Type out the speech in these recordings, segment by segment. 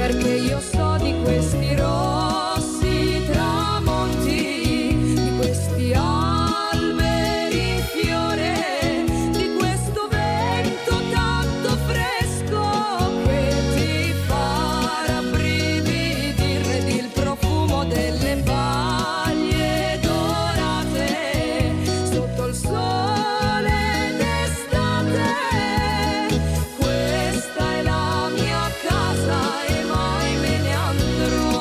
perché io so di questi rossi tramonti, di questi alberi in fiore, di questo vento tanto fresco che ti fa rabbrividire, ed il profumo delle paglie dorate sotto il sole d'estate. Questa è la mia casa e mai me ne andrò.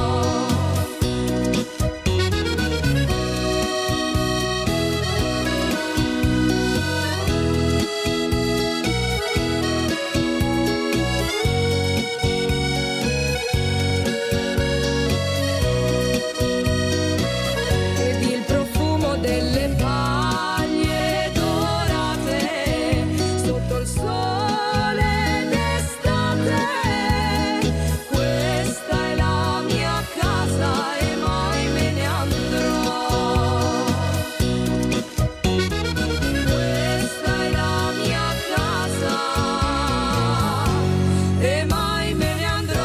Ed il profumo delle paglie dorate sotto il sole d'estate. Questa è la mia casa e mai me ne andrò. Questa è la mia casa e mai me ne andrò.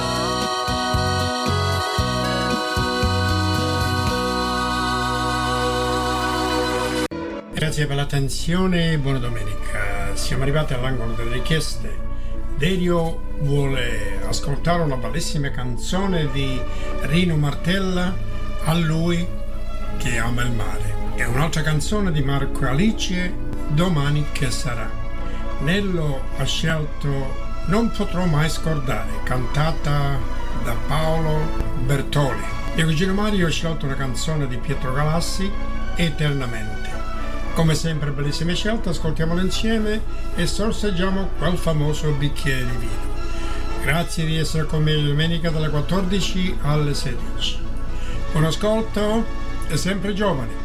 Grazie per l'attenzione, buona domenica. Siamo arrivati all'angolo delle richieste. Derio vuole ascoltare una bellissima canzone di Rino Martella, A lui che ama il mare. E un'altra canzone di Marco Alice, Domani che sarà. Nello ha scelto Non potrò mai scordare, cantata da Paolo Bertoli. Mio cugino Mario ha scelto una canzone di Pietro Galassi, Eternamente. Come sempre bellissime scelte, ascoltiamole insieme e sorseggiamo quel famoso bicchiere di vino. Grazie di essere con me domenica dalle 14 alle 16. Buon ascolto e sempre giovani.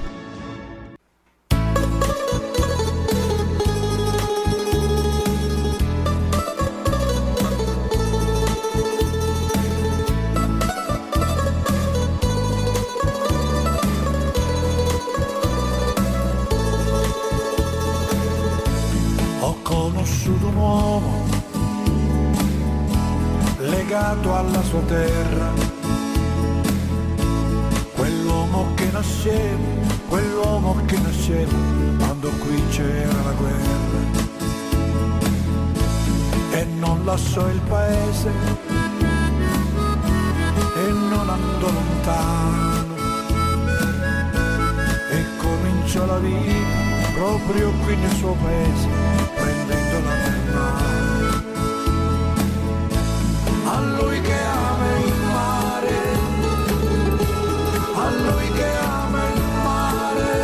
Ho conosciuto un uomo legato alla sua terra, quell'uomo che nasceva quando qui c'era la guerra, e non lasciò il paese e non andò lontano, e cominciò la vita proprio qui nel suo paese, prendendola per mano. A lui che ama il mare, a lui che ama il mare,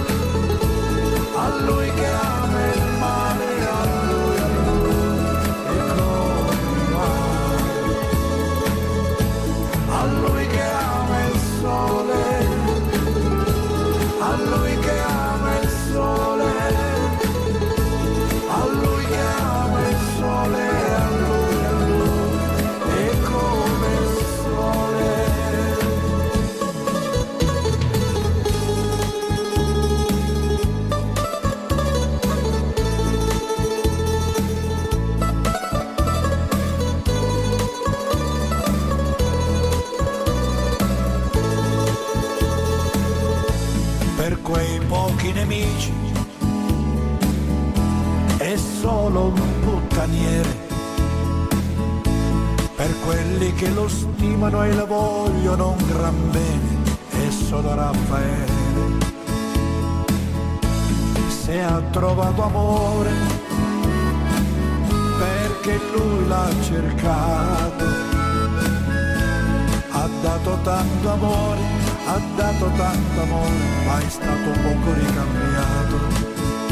a lui che ama il mare, a lui, e come il mare. A lui che ama il sole, a lui che ama il sole, a lui che ama il sole, a lui, e come il sole. Per quei pochi nemici è solo un puttaniere, per quelli che lo stimano e lo vogliono un gran bene è solo Raffaele. Se ha trovato amore perché lui l'ha cercato, ha dato tanto amore, ha dato tanto amore, ma è stato poco ricambiato.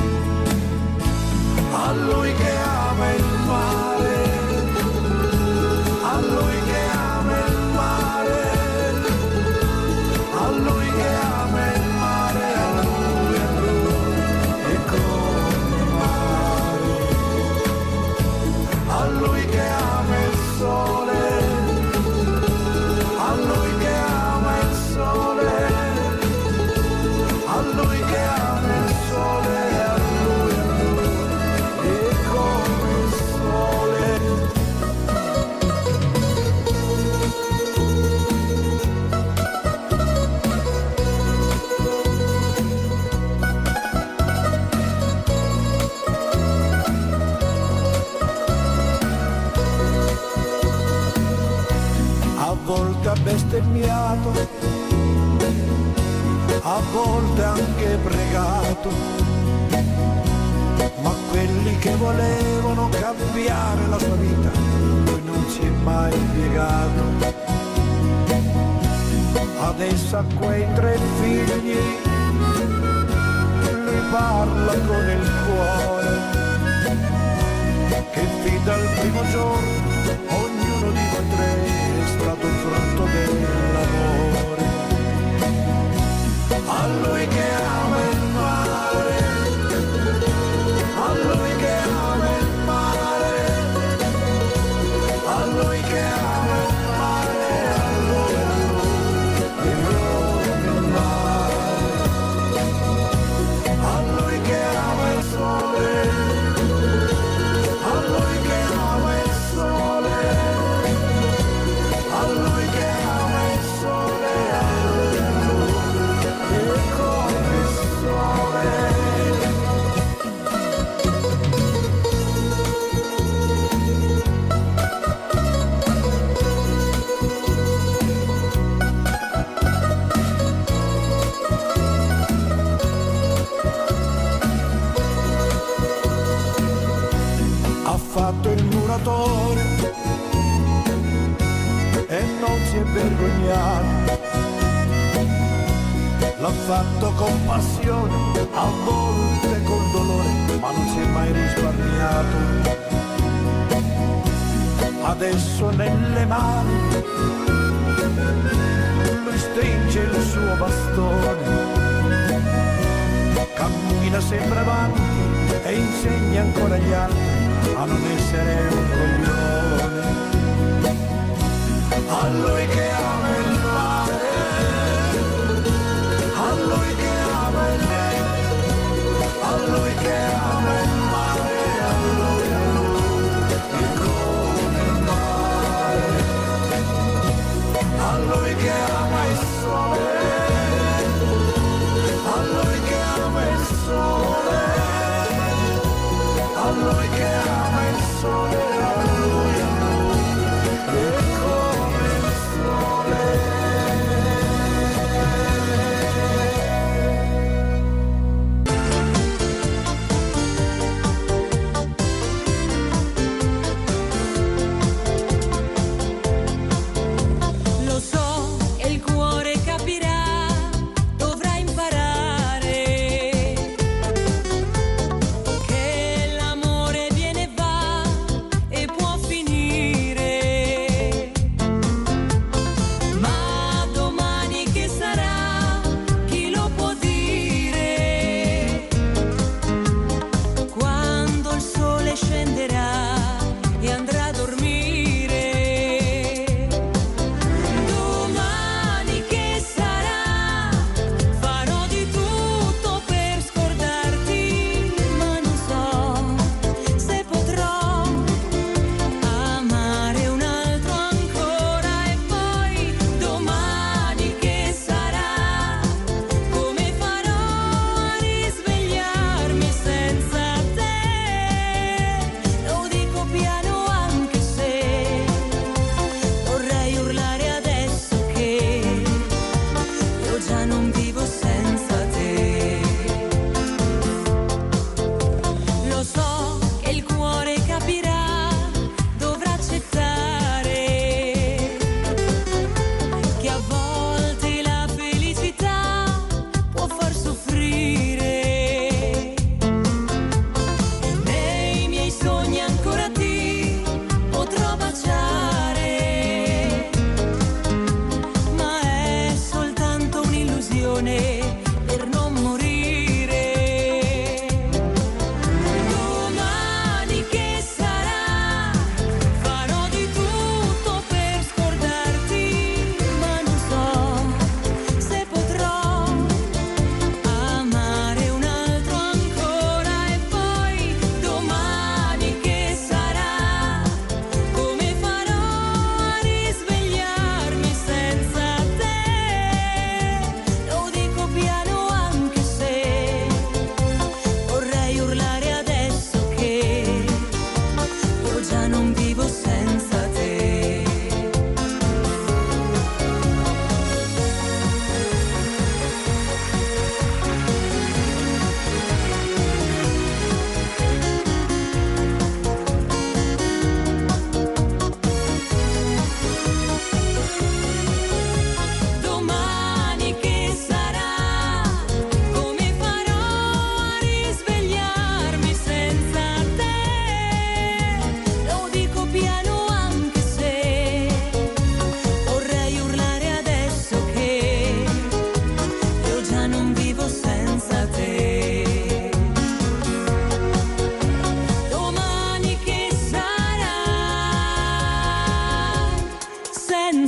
A lui che ama il mare, a lui che ama il mare, a lui che ama il mare, a lui, e come il mare. A lui che ama il sole, a lui che ama il sole, a lui che ama il sole, a lui, e come il sole. bestemmiato, a volte anche pregato, ma quelli che volevano cambiare la sua vita, lui non si è mai piegato. Adesso a quei 3 figli lui parla con il cuore, che fin dal primo giorno ognuno di noi 3 è stato il frutto dell'amore. A lui che ama il mare, a lui che ama il mare, a lui che ama il mare, a lui il mare, a lui che ama il sole, a lui che ama il sole, a lui che ama il sole, a lui e come il sole. Ha fatto il muratore e non si è vergognato, l'ha fatto con passione, a volte col dolore, ma non si è mai risparmiato. Adesso nelle mani lui stringe il suo bastone, cammina sempre avanti e insegna ancora agli altri a non essere un coglione. A lui che ama il mare, a lui che ama il mare, a lui che ama il mare, a lui e come il mare, a lui che ama il sole, a lui che ama il sole, a lui che ama il sole, a lui e come il sole.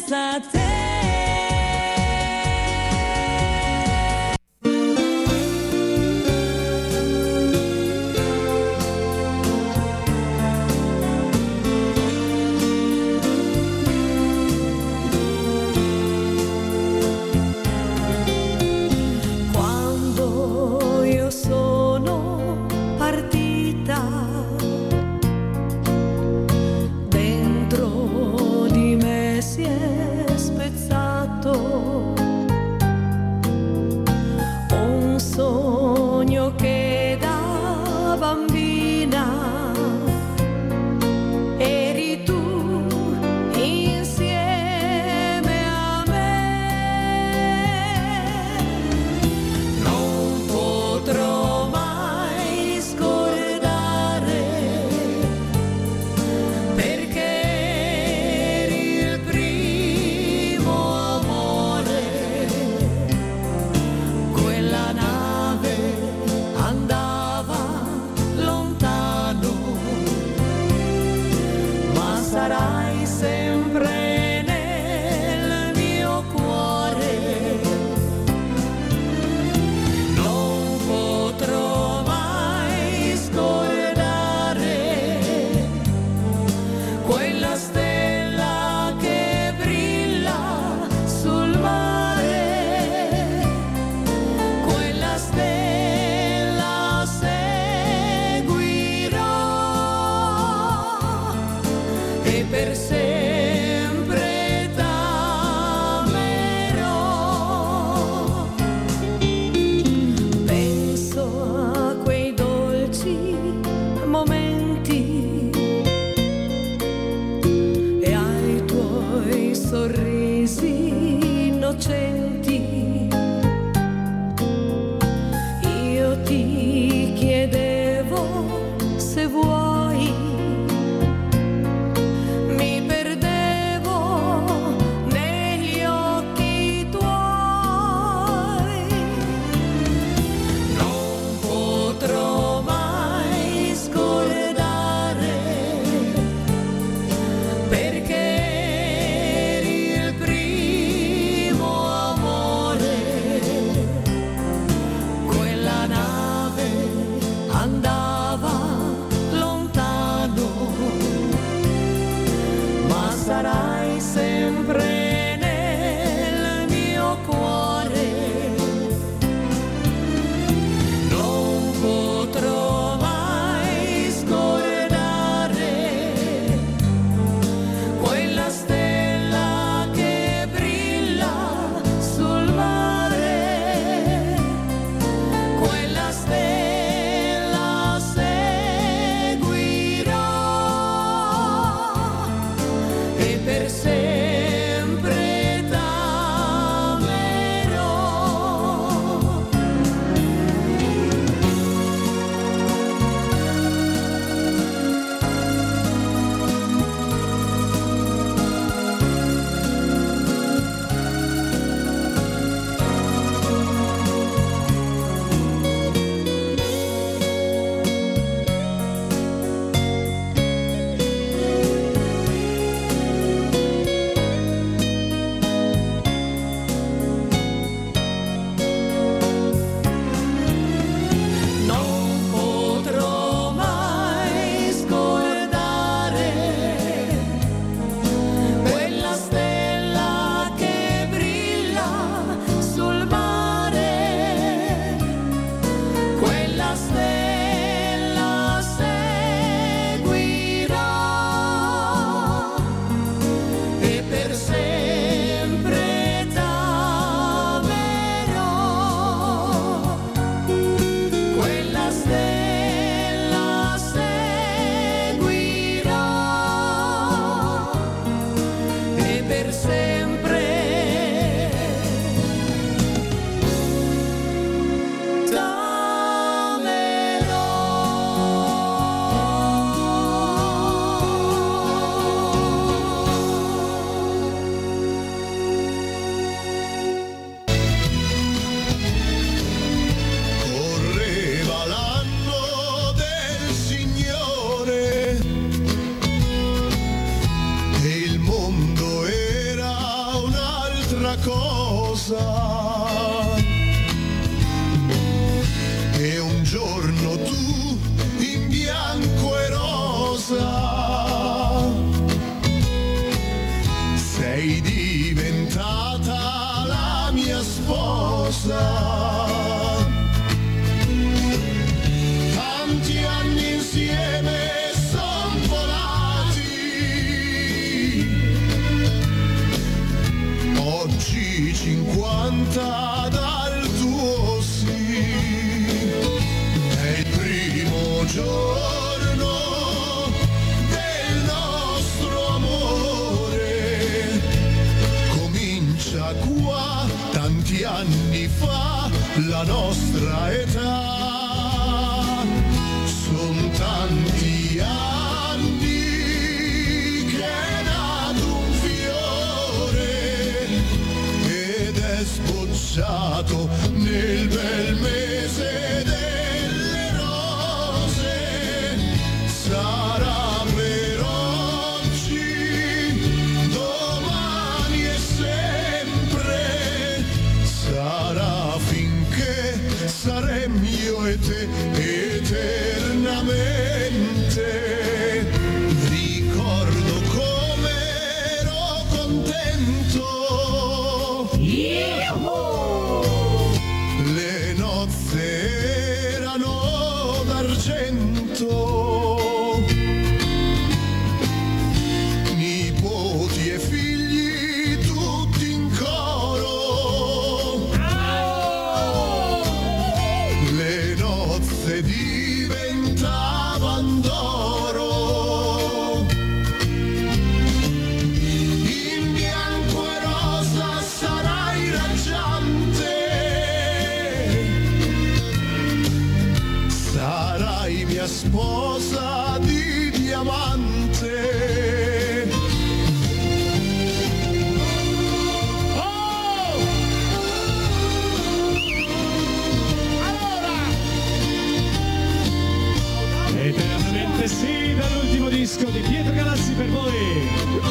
senza te. Quando io sono partita, dentro di me si è spezzato un sogno che da bambina eri tu insieme a me. Non potrò mai scordare, perché eri il primo amore. Quella nave andava lontano, ma sarai sempre nel mio cuore. Non potrò mai scordare quella stella che brilla sul mare. Quella stella seguirò e per sempre t'amerò. Penso a quei dolci momenti e ai tuoi sorrisi innocenti. Io ti chiedevo se vuoi, mi perdevo negli occhi tuoi. Non potrò mai scordare, perché eri il primo amore. Quella nave andava lontano, ma sarai sempre nel mio cuore. Non potrò mai scordare quella stella che brilla sul mare. Quella stella seguirò e per sempre t'amerò. Non potrò mai scordare quella stella che brilla sul mare. Quella stella seguirò e per sempre t'amerò. Quella stella seguirò e per sempre Correva l'anno del Signore e il mondo era un'altra cosa. E un giorno tu in bianco e rosa sei diventata la mia sposa. Tanti anni insieme son volati, oggi 50 dal tuo sì. È il primo giorno del nostro amore, comincia qua tanti anni fa la nostra età. Son tanti anni che è nato un fiore ed è sbocciato nel bel mese delle rose. Sarà per oggi, domani e sempre, sarà finché saremo io e te eternamente. Ricordo come ero contento, le nozze erano d'argento, nipoti e figli tutti in coro, le nozze diventavan d'oro. In bianco e rosa sarai raggiante, sarai mia sposa di diamante. Oh! Eternamente sì, dall'ultimo disco di Pietro Galassi per voi.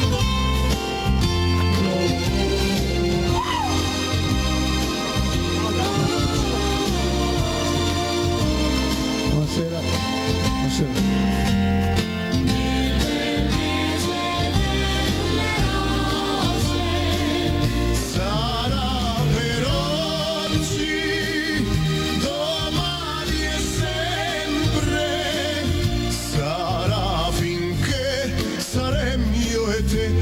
Buonasera. Buonasera. Sarà per oggi, domani e sempre, sarà finché saremo io e te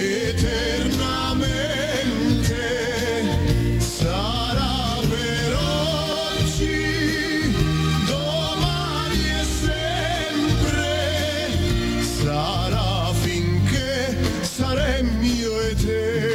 eternamente. Sarà per oggi, domani e sempre, sarà finché saremo io e te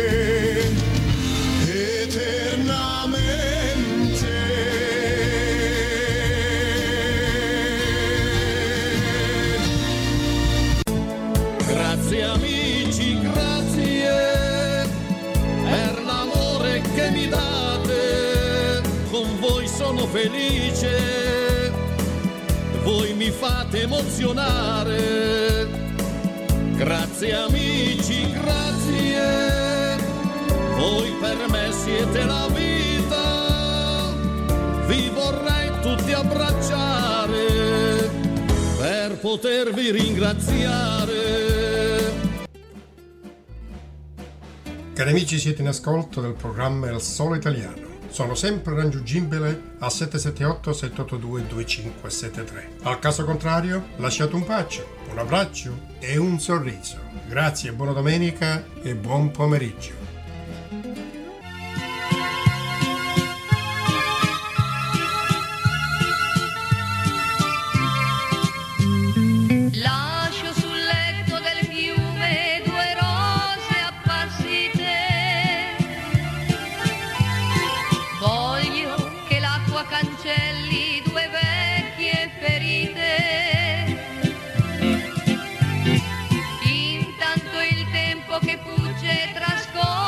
eternamente. Grazie amici, grazie per l'amore che mi date, con voi sono felice, voi mi fate emozionare. Grazie amici, grazie, voi per me siete la vita, vi vorrei tutti abbracciare per potervi ringraziare. Cari amici, siete in ascolto del programma Il Solo Italiano. Sono sempre raggiungibile al 778-782-2573. Al caso contrario, lasciate un bacio, un abbraccio e un sorriso. Grazie, buona domenica e buon pomeriggio. Lascio sul letto del fiume due rose appassite. Voglio che l'acqua cancelli due vecchie ferite. Intanto il tempo che fugge trascorre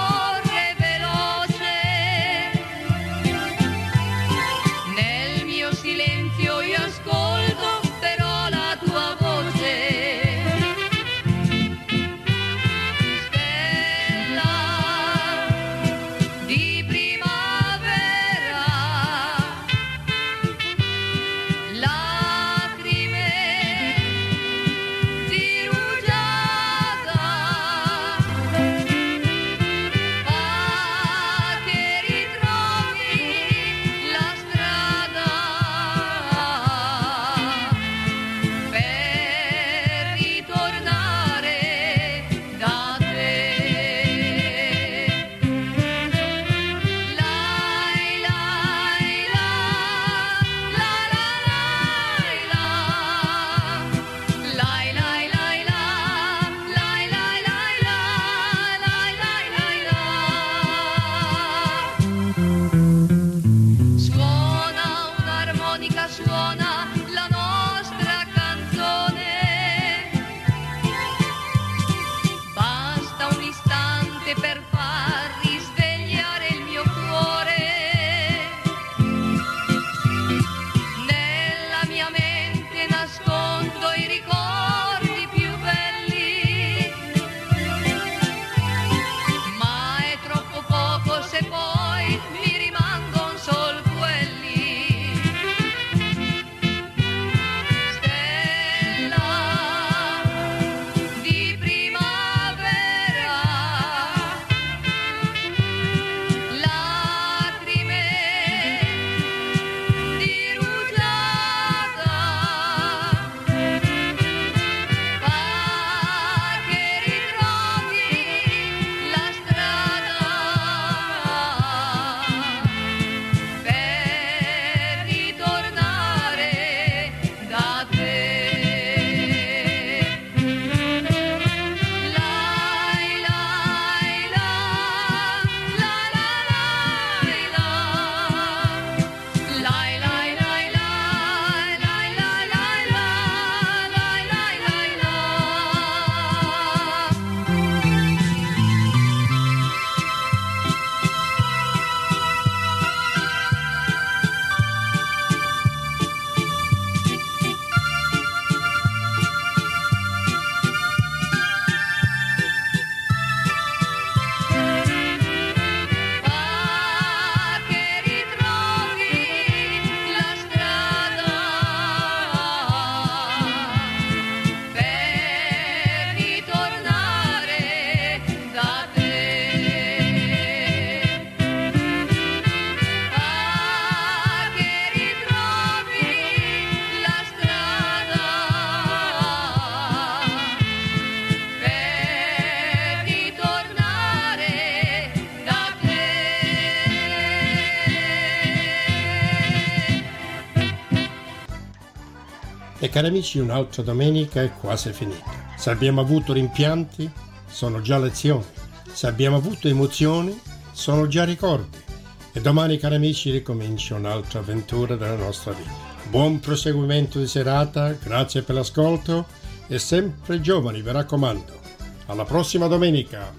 E cari amici, un'altra domenica è quasi finita. Se abbiamo avuto rimpianti, sono già lezioni. Se abbiamo avuto emozioni, sono già ricordi. E domani, cari amici, ricomincia un'altra avventura della nostra vita. Buon proseguimento di serata, grazie per l'ascolto e sempre giovani, vi raccomando. Alla prossima domenica!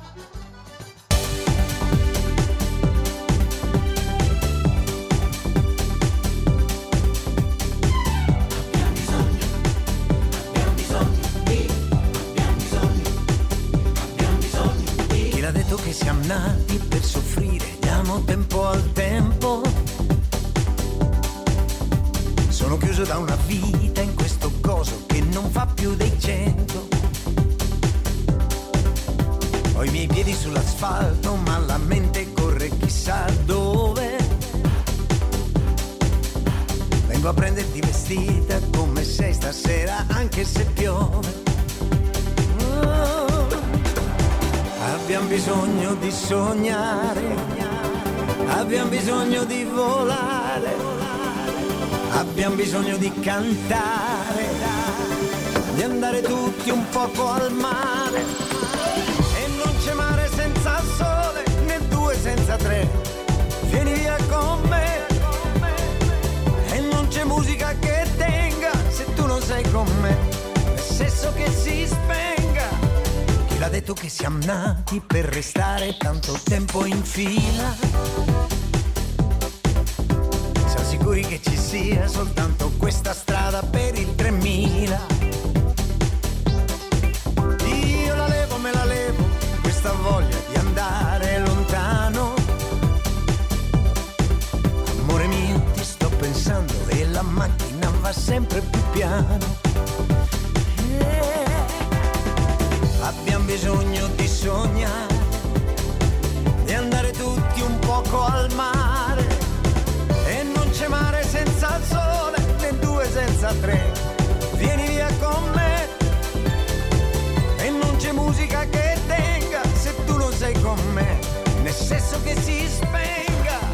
Che siamo nati per soffrire, diamo tempo al tempo. Sono chiuso da una vita in questo coso che non fa più dei 100. Ho i miei piedi sull'asfalto, ma la mente corre chissà dove. Vengo a prenderti vestita come sei stasera, anche se piove. Abbiamo bisogno di sognare, abbiamo bisogno di volare, abbiamo bisogno di cantare, di andare tutti un poco al mare. E non c'è mare senza sole, né due senza tre, vieni via con me. E non c'è musica che tenga se tu non sei con me, è sesso che si spenga. L'ha detto che siamo nati per restare tanto tempo in fila. Siamo sicuri che ci sia soltanto questa strada per il 3000. Io la levo, me la levo, questa voglia di andare lontano. Amore mio, ti sto pensando e la macchina va sempre più piano. Abbiamo bisogno di sognare, di andare tutti un poco al mare. E non c'è mare senza il sole, né due senza tre, vieni via con me. E non c'è musica che tenga se tu non sei con me, né sesso che si spenga.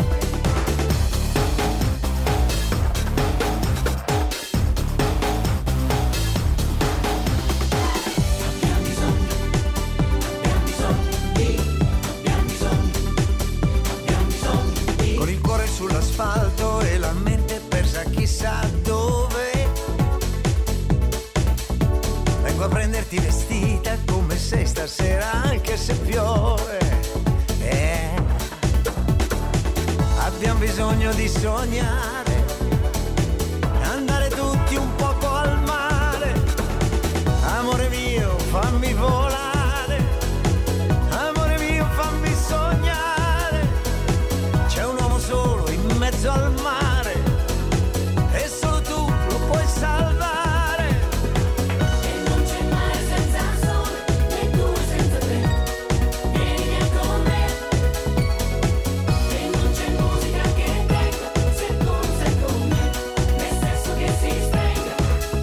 Sull'asfalto e la mente persa chissà dove. Vengo a prenderti vestita come sei stasera, anche se piove. Abbiamo bisogno di sognare, andare tutti un poco al mare. Amore mio, fammi volare, amore mio, fammi sognare. C'è un uomo solo in mezzo al mare e solo tu lo puoi salvare. E non c'è mare senza il sole, né due senza tre, vieni via con me. E non c'è musica che tenga se tu non sei con me, né sesso che si spenga.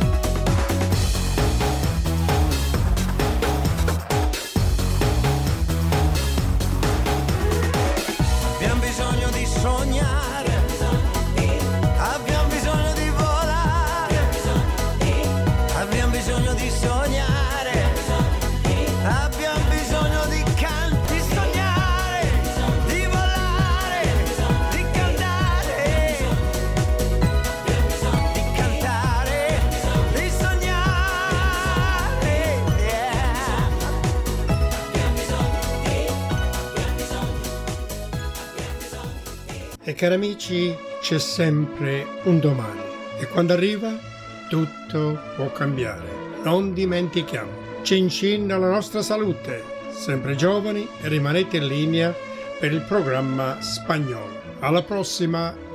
Abbiamo bisogno di sognare, abbiamo bisogno di volare, abbiamo bisogno di sognare, abbiamo bisogno di canti, sognare, di volare, di cantare, di sognare, E cari amici, c'è sempre un domani e quando arriva tutto può cambiare. Non dimentichiamo, cin cin alla nostra salute, sempre giovani e rimanete in linea per il programma spagnolo. Alla prossima!